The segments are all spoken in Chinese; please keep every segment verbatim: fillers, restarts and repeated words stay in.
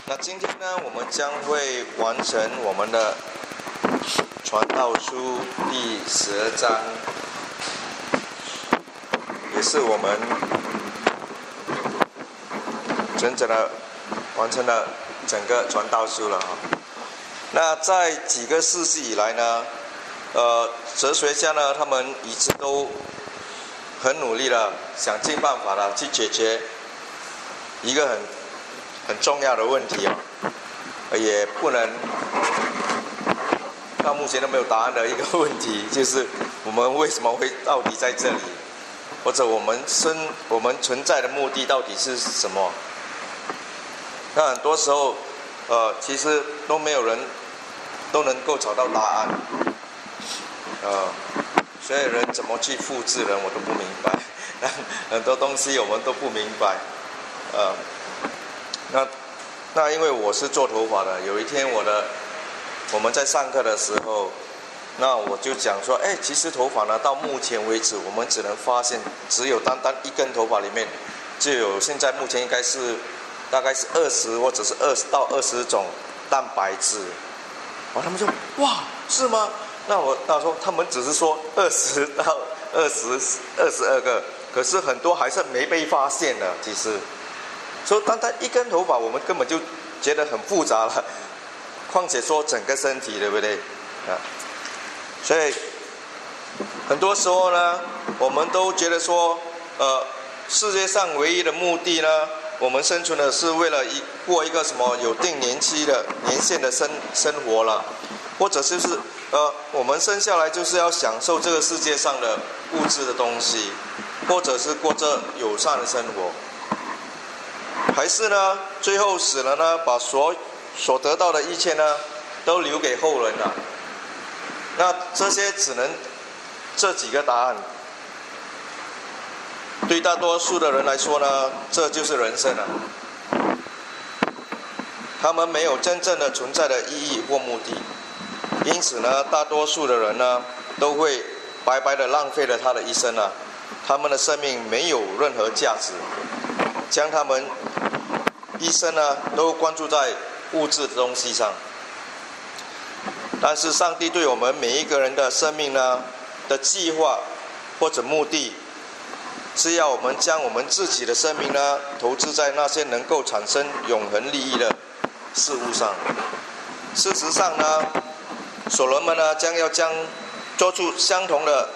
那今天呢，我们将会完成我们的传道书第十二章，也是我们整整的完成了整个传道书了哈。那在几个世纪以来呢，呃，哲学家呢，他们一直都很努力的想尽办法的去解决一个很很重要的问题啊，也不能到目前都没有答案的一个问题，就是我们为什么会到底在这里，或者我们生我们存在的目的到底是什么？那很多时候，呃，其实都没有人都能够找到答案，呃，所以人怎么去复制人，我都不明白，很多东西我们都不明白，呃。那那因为我是做头发的，有一天我的我们在上课的时候，那我就讲说，哎，其实头发呢，到目前为止，我们只能发现只有单单一根头发里面，就有现在目前应该是大概是二十或者是二十到二十种蛋白质。然后他们说，哇，是吗？那我那说他们只是说二十到二十二十二个，可是很多还是没被发现的，其实。所以单单一根头发，我们根本就觉得很复杂了，况且说整个身体，对不对？啊，所以很多时候呢，我们都觉得说，呃，世界上唯一的目的呢，我们生存的是为了一过一个什么有定年期的年限的生生活了，或者就是呃，我们生下来就是要享受这个世界上的物质的东西，或者是过着友善的生活。还是呢，最后死了呢，把所所得到的一切呢，都留给后人了。那这些只能这几个答案。对大多数的人来说呢，这就是人生了。他们没有真正的存在的意义或目的，因此呢，大多数的人呢，都会白白的浪费了他的一生啊，他们的生命没有任何价值，将他们一生呢都关注在物质的东西上。但是上帝对我们每一个人的生命呢的计划或者目的，是要我们将我们自己的生命呢投资在那些能够产生永恒利益的事物上。事实上呢，所罗门呢将要将做出相同的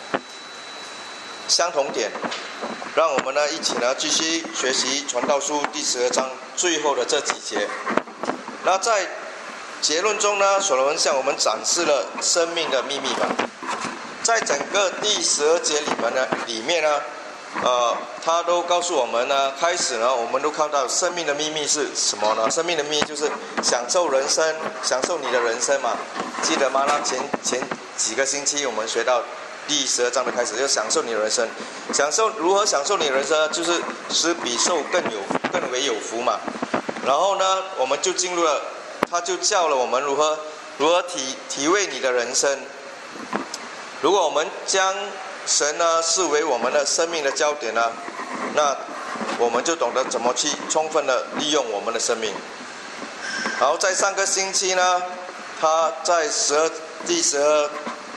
相同点。让我们呢一起呢继续学习传道书第十二章最后的这几节。那在结论中呢，所罗门向我们展示了生命的秘密吧。在整个第十二节里面呢，里面呢，呃，他都告诉我们呢，开始呢，我们都看到生命的秘密是什么呢？生命的秘密就是享受人生，享受你的人生嘛。记得吗？那前前几个星期我们学到。第十二章的开始，就享受你的人生，享受如何享受你的人生，就是使比受更有更为有福嘛。然后呢，我们就进入了，他就教了我们如何如何体体味你的人生。如果我们将神呢视为我们的生命的焦点呢，那我们就懂得怎么去充分的利用我们的生命。然后在上个星期呢，他在十二第十二。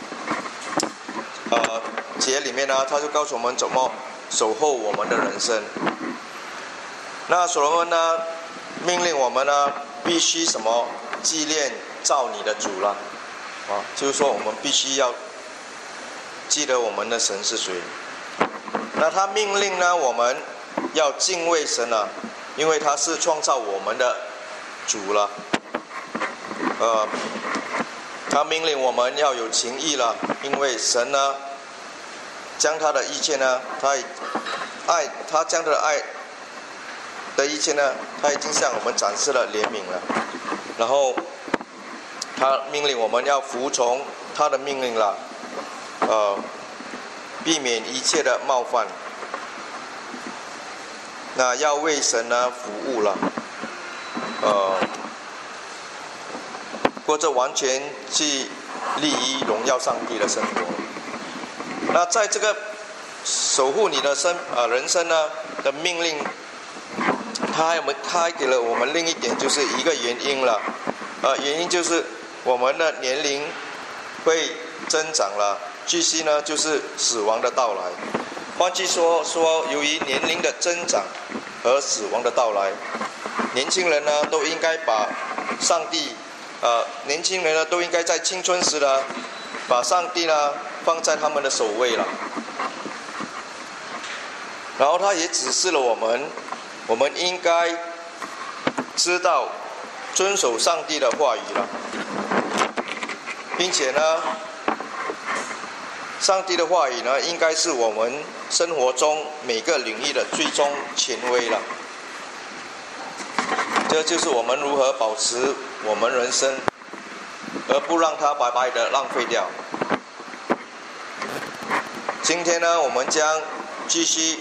呃，节里面呢，他就告诉我们怎么守候我们的人生。那所罗门呢，命令我们呢，必须什么纪念造你的主了，啊，就是说我们必须要记得我们的神是谁。那他命令呢，我们要敬畏神了，因为他是创造我们的主了。呃。他命令我们要有情义了，因为神呢，将他的一切呢，他爱他将他的爱的一切呢，他已经向我们展示了怜悯了。然后他命令我们要服从他的命令了，呃，避免一切的冒犯。那要为神呢服务了，呃。过着完全去利益荣耀上帝的生活。那在这个守护你的生呃人生呢的命令他还没他还给了我们另一点，就是一个原因了，呃，原因就是我们的年龄会增长了，继续呢就是死亡的到来。换句说说，由于年龄的增长和死亡的到来，年轻人呢都应该把上帝，呃，年轻人呢都应该在青春时呢，把上帝呢放在他们的首位了。然后他也指示了我们，我们应该知道遵守上帝的话语了，并且呢，上帝的话语呢，应该是我们生活中每个领域的最终权威了。这就是我们如何保持我们人生，而不让它白白的浪费掉。今天呢，我们将继续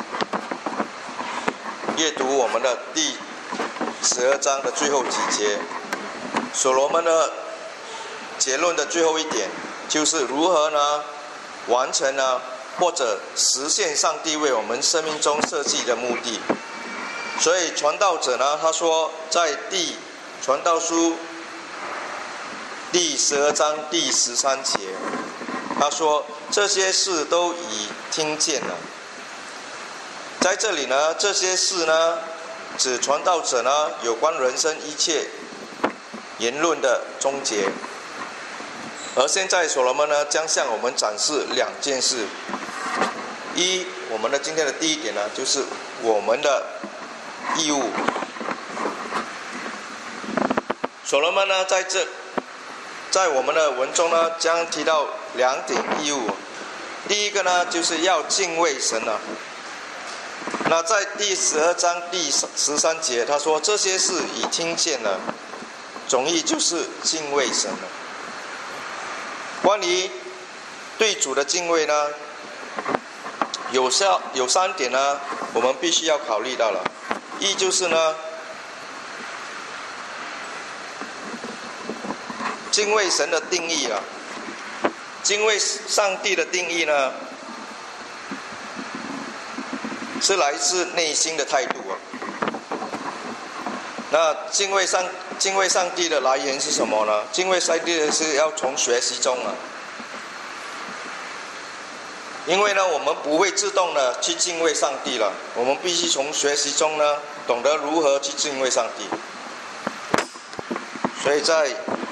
阅读我们的第十二章的最后几节。所罗门的结论的最后一点，就是如何呢完成呢，或者实现上帝为我们生命中设计的目的。所以传道者呢，他说在第传道书第十二章第十三节，他说这些事都已听见了。在这里呢，这些事呢，指传道者呢有关人生一切言论的终结。而现在所罗门呢，将向我们展示两件事。一，我们的今天的第一点呢，就是我们的义务。所罗门呢，在这，在我们的文中呢，将提到两点义务。第一个呢，就是要敬畏神啊。那在第十二章第十三节，他说这些事已听见了，总意就是敬畏神了。关于对主的敬畏呢，有三有三点呢，我们必须要考虑到了。一就是呢，敬畏神的定义了。敬畏上帝的定义呢，是来自内心的态度啊。那敬畏上敬畏上帝的来源是什么呢？敬畏上帝是要从学习中啊。因为呢，我们不会自动的去敬畏上帝了，我们必须从学习中呢，懂得如何去敬畏上帝。所以在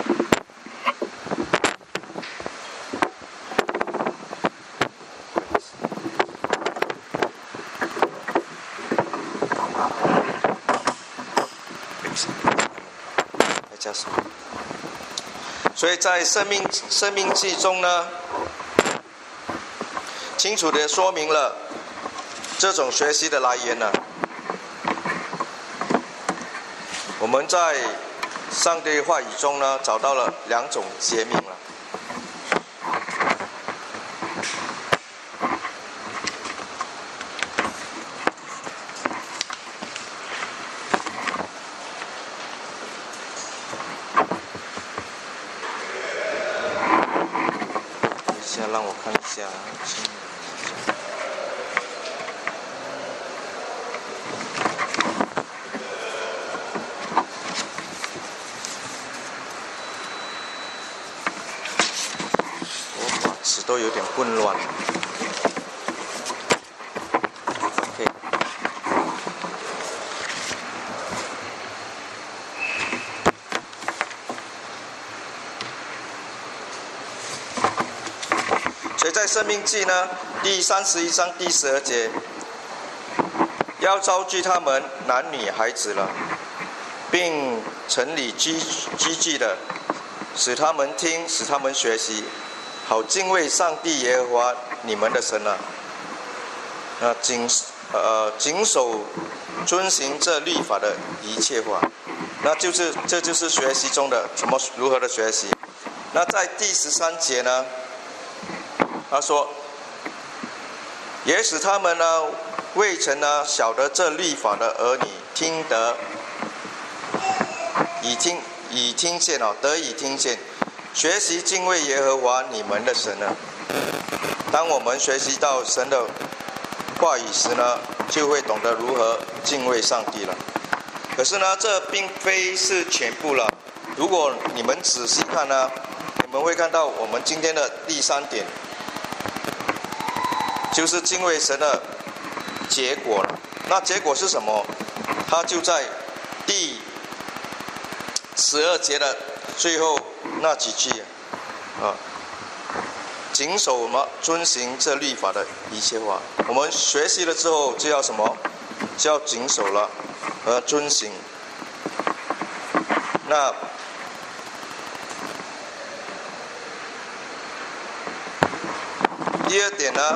所以在生命生命记中呢，清楚地说明了这种学习的来源呢。我们在上帝话语中呢，找到了两种诫命了。等一下，让我看一下。词都有点混乱。OK。所以在申命记呢，第三十一章第十二节，要招聚他们男女孩子了，并城里居居住的，使他们听，使他们学习。好敬畏上帝耶和华你们的神啊！那谨呃谨守遵行这律法的一切话，那就是这就是学习中的怎么如何的学习。那在第十三节呢，他说，也使他们呢未曾呢晓得这律法的儿女听得已听已听见哦，得以听见。学习敬畏耶和华你们的神呢，当我们学习到神的话语时呢，就会懂得如何敬畏上帝了。 可是呢，这并非是全部了。如果你们仔细看呢，你们会看到我们今天的第三点，就是敬畏神的结果了。那结果是什么？它就在第十二节的最后那几句啊，谨守嘛，遵行这律法的一切话。我们学习了之后，就要什么？就要谨守了，和遵行。那第二点呢？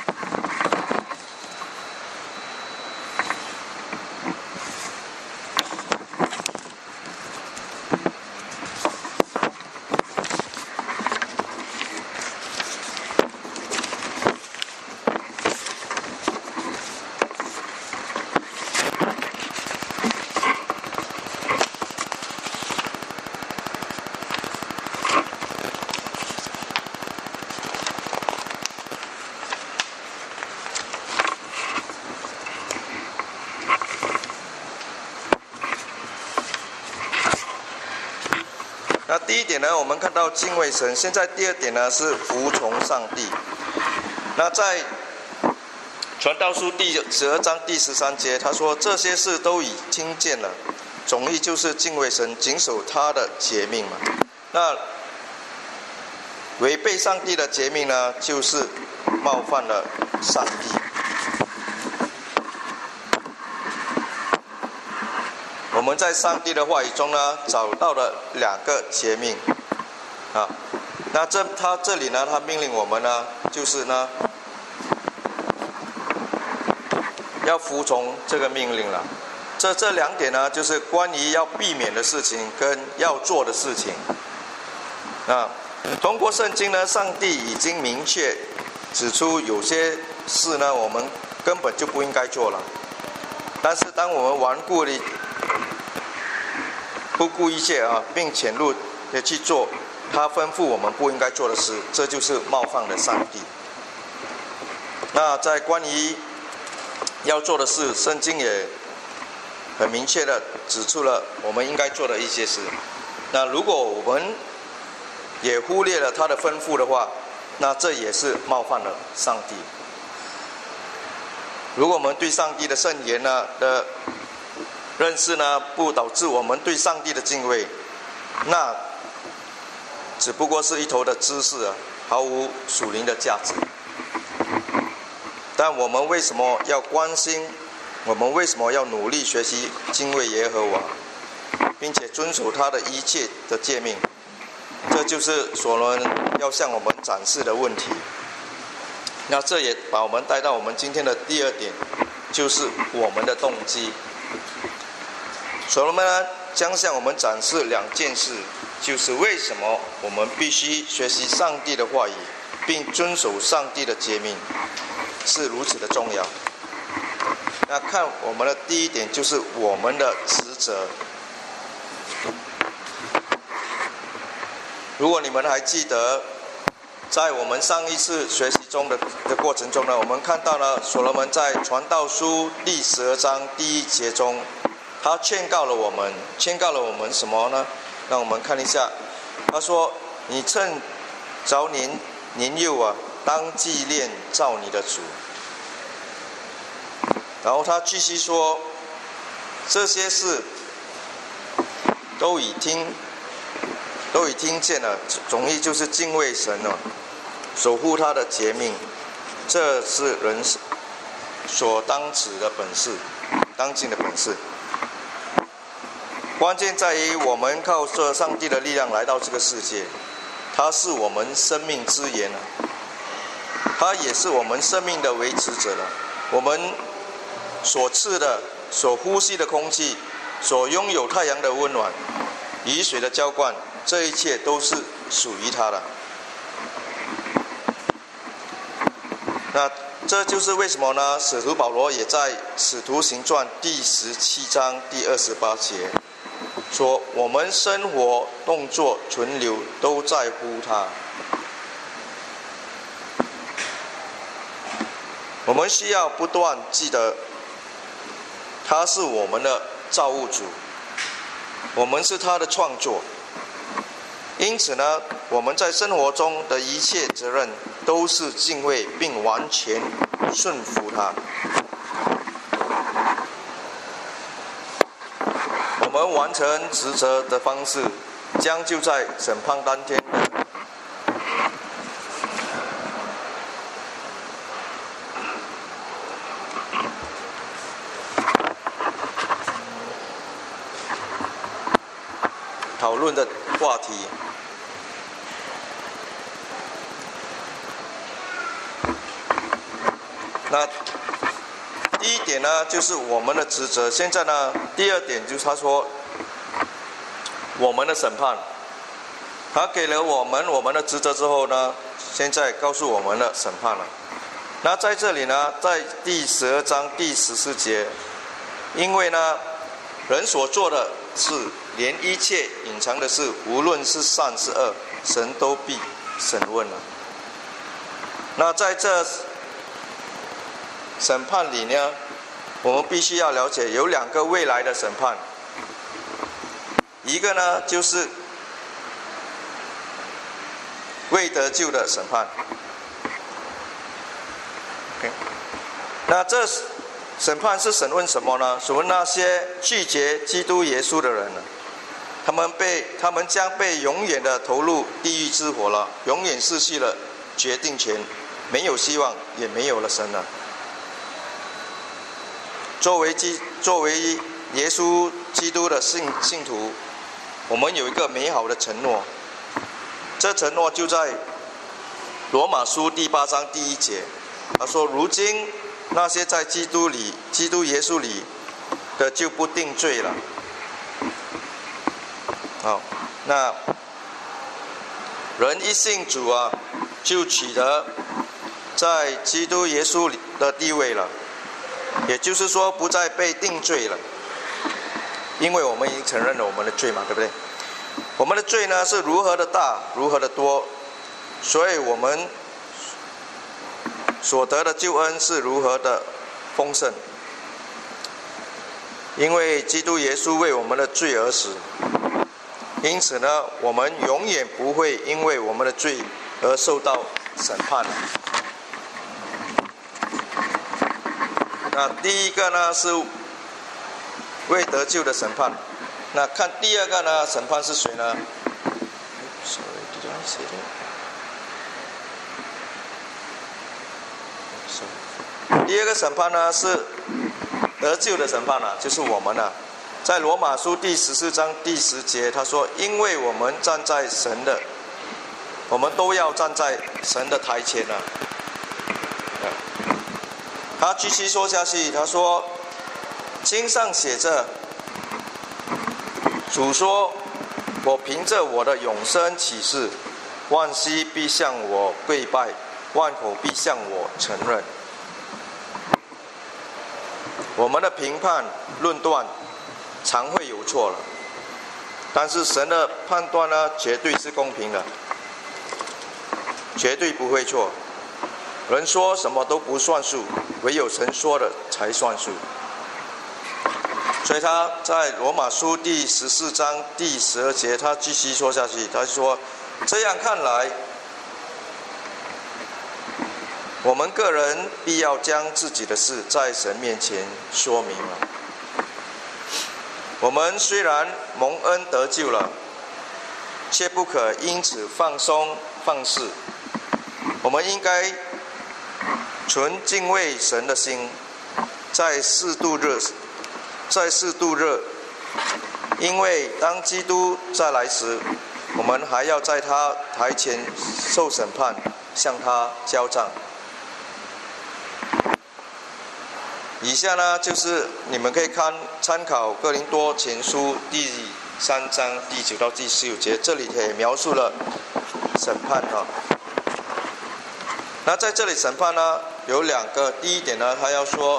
那第一点呢，我们看到敬畏神。现在第二点呢是服从上帝。那在传道书第十二章第十三节，他说这些事都已听见了，总意就是敬畏神，谨守他的诫命嘛。那违背上帝的诫命呢，就是冒犯了上帝。我们在上帝的话语中呢，找到了两个诫命，啊，那这他这里呢，他命令我们呢，就是呢，要服从这个命令了。这这两点呢，就是关于要避免的事情跟要做的事情。啊，通过圣经呢，上帝已经明确指出有些事呢，我们根本就不应该做了。但是当我们顽固的不顾一切啊，并潜入的去做他吩咐我们不应该做的事，这就是冒犯了上帝。那在关于要做的事，圣经也很明确的指出了我们应该做的一些事。那如果我们也忽略了他的吩咐的话，那这也是冒犯了上帝。如果我们对上帝的圣言呢的认识呢，不导致我们对上帝的敬畏，那只不过是一头的知识啊，毫无属灵的价值。但我们为什么要关心？我们为什么要努力学习敬畏耶和华，并且遵守他的一切的诫命？这就是所罗门要向我们展示的问题。那这也把我们带到我们今天的第二点，就是我们的动机。所罗门呢，将向我们展示两件事，就是为什么我们必须学习上帝的话语，并遵守上帝的诫命，是如此的重要。那看我们的第一点，就是我们的职责。如果你们还记得，在我们上一次学习中的的过程中呢，我们看到了所罗门在传道书第十二章第一节中，他劝告了我们，劝告了我们什么呢？让我们看一下，他说：“你趁着年年幼啊，当纪念造你的主。”然后他继续说：“这些事都已听，都已听见了，总意就是敬畏神了，守护他的诫命，这是人所当指的本事，当尽的本事。关键在于我们靠着上帝的力量来到这个世界，他是我们生命之源了，他也是我们生命的维持者了。我们所吃的、所呼吸的空气，所拥有太阳的温暖、雨水的浇灌，这一切都是属于他的。那这就是为什么呢？使徒保罗也在《使徒行传》第十七章第二十八节说：“我们生活、动作、存留都在乎他。”我们需要不断记得，他是我们的造物主，我们是他的创作。因此呢，我们在生活中的一切责任都是敬畏并完全顺服他。我们完成职责的方式，将就在审判当天的讨论的话题。那第一点呢，就是我们的职责。现在呢，第二点就是他说，我们的审判，他给了我们我们的职责之后呢，现在告诉我们的审判了。那在这里呢，在第十二章第十四节，因为呢，人所做的事，连一切隐藏的事，无论是善是恶，神都必审问了。那在这审判里呢，我们必须要了解有两个未来的审判，一个呢就是未得救的审判。Okay. 那这审判是审问什么呢？审问那些拒绝基督耶稣的人呢？他们被他们将被永远的投入地狱之火了，永远失去了决定权，没有希望，也没有了神了。作为基作为耶稣基督的信信徒，我们有一个美好的承诺。这承诺就在罗马书第八章第一节，他说：“如今那些在基督里、基督耶稣里的，就不定罪了。”好，那人一信主啊，就取得在基督耶稣里的地位了。也就是说，不再被定罪了，因为我们已经承认了我们的罪嘛，对不对？我们的罪呢是如何的大，如何的多，所以我们所得的救恩是如何的丰盛。因为基督耶稣为我们的罪而死，因此呢，我们永远不会因为我们的罪而受到审判。那第一个呢是未得救的审判。那看第二个呢，审判是谁呢 ？Sorry, did I say that? Sorry. 第二个审判呢是得救的审判啊，就是我们啊。在罗马书第十四章第十节，他说：“因为我们站在神的，我们都要站在神的台前啊。”他继续说下去，他说：“经上写着，主说，我凭着我的永生起誓，万膝必向我跪拜，万口必向我承认。”我们的评判论断常会有错了，但是神的判断呢，绝对是公平的，绝对不会错。人说什么都不算数，唯有神说的才算数。所以他在罗马书第十四章第十二节，他继续说下去，他说：“这样看来，我们个人必要将自己的事在神面前说明了。我们虽然蒙恩得救了，却不可因此放松放肆。我们应该存敬畏神的心，在世度日，在世度日，因为当基督再来时，我们还要在他台前受审判，向他交账。”以下呢，就是你们可以看参考哥林多前书第三章第九到第十九节，这里也描述了审判哈。那在这里审判呢，有两个，第一点呢，他要说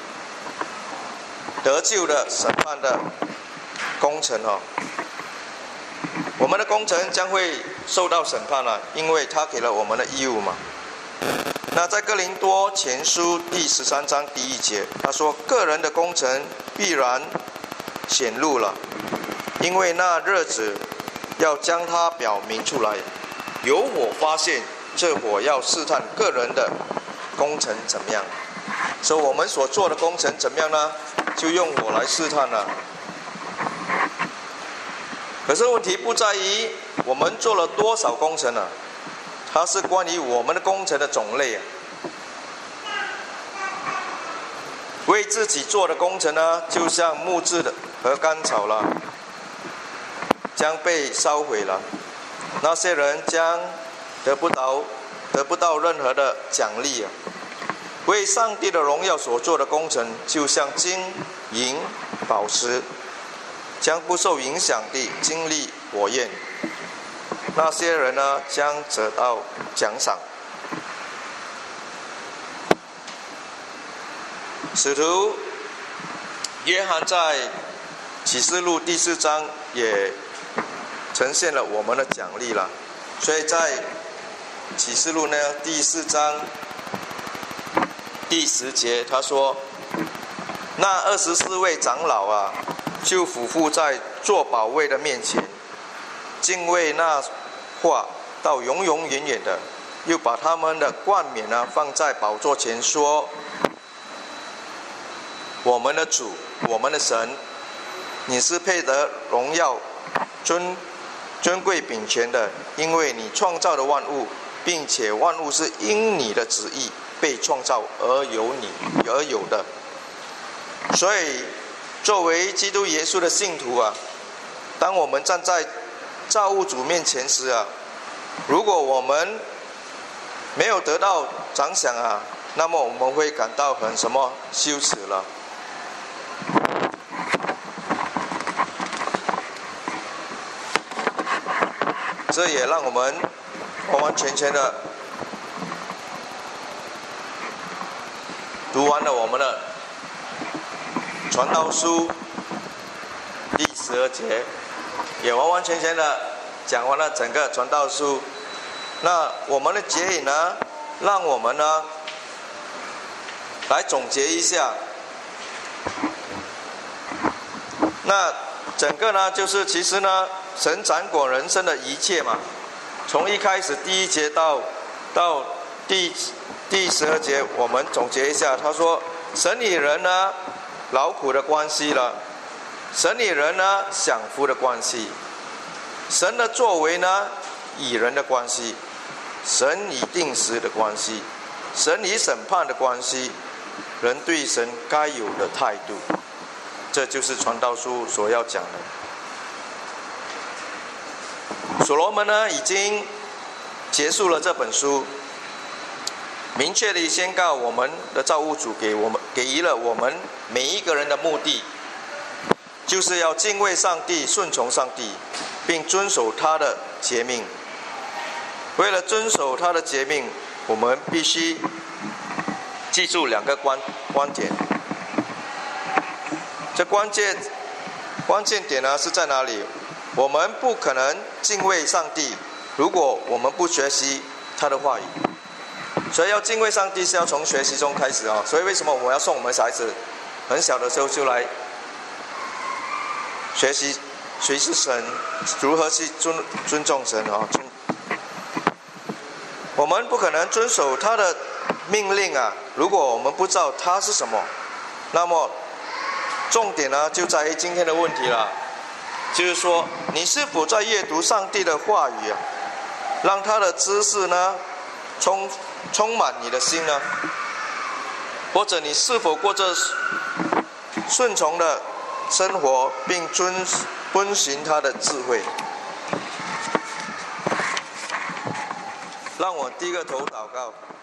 得救的审判的工程哈，我们的工程将会受到审判了，因为他给了我们的义务嘛。那在哥林多前书第十三章第一节，他说：“个人的工程必然显露了，因为那日子要将它表明出来。有火发现，这火要试探个人的工程怎么样。所以我们所做的工程怎么样呢？就用火来试探了。可是问题不在于我们做了多少工程啊，它是关于我们的工程的种类啊。为自己做的工程呢，就像木质的和干草了，将被烧毁了。那些人将得不到得不到任何的奖励啊。为上帝的荣耀所做的工程，就像金银宝石，将不受影响地经历火焰。那些人呢，将得到奖赏。使徒约翰在启示录第四章也呈现了我们的奖励了，所以在启示录呢第四章第十节，他说：“那二十四位长老啊，就俯伏在坐宝位的面前，敬畏那话到永永远远的，又把他们的冠冕呢放在宝座前，说：我们的主，我们的神，你是配得荣耀、尊尊贵秉权的，因为你创造的万物，并且万物是因你的旨意被创造而有你而有的。所以，作为基督耶稣的信徒啊，当我们站在造物主面前时啊，如果我们没有得到奖赏啊，那么我们会感到很什么羞耻了。这也让我们完完全全的读完了我们的传道书第十二节，也完完全全的讲完了整个传道书。那我们的结语呢，让我们呢来总结一下。那整个呢，就是其实呢，神掌管人生的一切嘛。从一开始第一节到到第第十二节，我们总结一下。他说，神与人呢劳苦的关系了，神与人呢享福的关系，神的作为呢与人的关系，神与定时的关系，神与审判的关系，人对神该有的态度。这就是传道书所要讲的。所罗门呢，已经结束了这本书，明确地宣告我们的造物主给我们给予了我们每一个人的目的，就是要敬畏上帝，顺从上帝，并遵守他的诫命。为了遵守他的诫命，我们必须记住两个关关点。这关键关键点呢是在哪里？我们不可能敬畏上帝，如果我们不学习他的话语。所以要敬畏上帝是要从学习中开始啊、哦！所以为什么我们要送我们小孩子很小的时候就来学习谁是神，如何去尊尊重神啊、哦？我们不可能遵守他的命令啊！如果我们不知道他是什么，那么重点呢就在于今天的问题了，就是说你是否在阅读上帝的话语啊，让他的知识呢充充满你的心呢？或者你是否过着顺从的生活，并遵遵循他的智慧？让我低个头祷告。